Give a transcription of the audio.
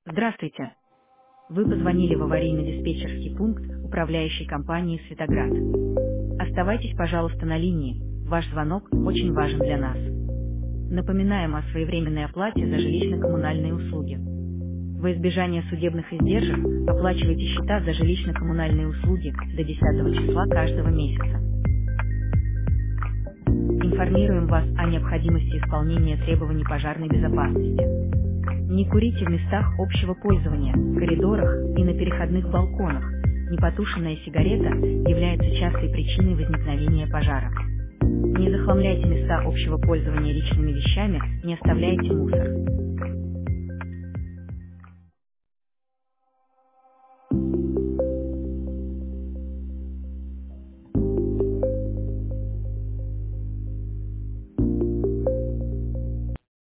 Здравствуйте. Вы позвонили в аварийно-диспетчерский пункт управляющей компании «Светоград». Оставайтесь, пожалуйста, на линии. Ваш звонок очень важен для нас. Напоминаем о своевременной оплате за жилищно-коммунальные услуги. Во избежание судебных издержек оплачивайте счета за жилищно-коммунальные услуги до 10 числа каждого месяца. Информируем вас о необходимости исполнения требований пожарной безопасности. Не курите в местах общего пользования, коридорах и на переходных балконах. Непотушенная сигарета является частой причиной возникновения пожара. Не захламляйте места общего пользования личными вещами, не оставляйте мусор.